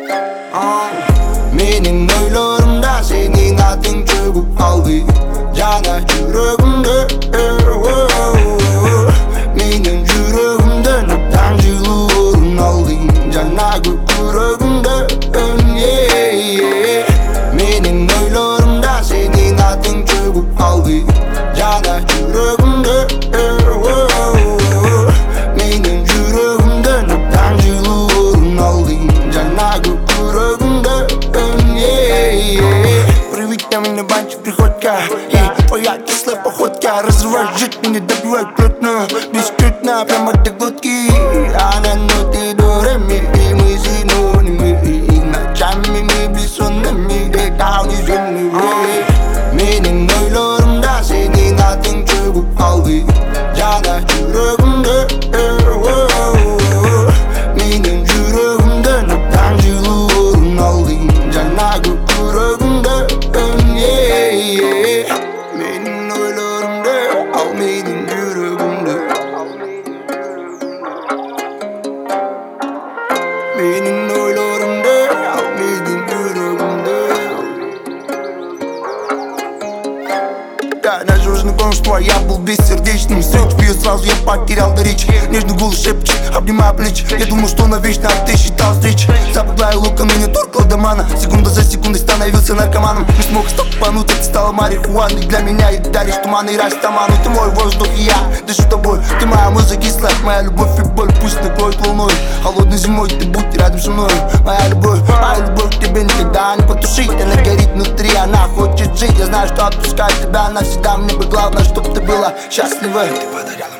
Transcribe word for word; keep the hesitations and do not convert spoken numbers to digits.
Mening oylarımda senin adın çöküp kaldı. Cana yüreğimde Mening yüreğimde neden yıllarım aldın. Cana yüreğimde Mening oylarımda senin adın çöküp kaldı. Cana yüreğimde Mening yüreğimde neden yıllarım aldın. Cana yüreğimde Приведь меня банчик приходька И твоя кислая походка разрывает жизнь, меня добивает плотно. Бескрутно, прямо до глотки. Она ноты до ре-ми, и мы синонимы. И ночами мы бессонными, летал неземными. Mening oylarımda senin adın çöküp kaldı. Cana yüreğimde Mening yüreğimde neden yıllarım aldın. Cana yüreğimde Mening oylarımda al mening yüreğimde Mening oylarımda al mening yüreğimde Да, надежный конство, я был бессердечным. Встречу ее сразу, я потерял до речи. Нежный голос шепчет, обнимая плечи. Я думал, что навечно, а ты считал встречи. Запугая луком, меня торкало до мана. Секунда за секундой становился наркоманом. Не смог стопануть, это стало марихуаной для меня. И ты даришь туман и растаману. Ты мой воздух, и я дышу тобой. Ты моя музыка и сладкая, моя любовь и боль. Пусть накроет волной, холодной зимой ты будь рядом со мной. Моя любовь, моя любовь к тебе никогда не потушить. Она горит внутри, она хочет жить. Я знаю, что отпускать тебя навсегда. Мне бы главное, чтоб ты была счастлива. Ты подарила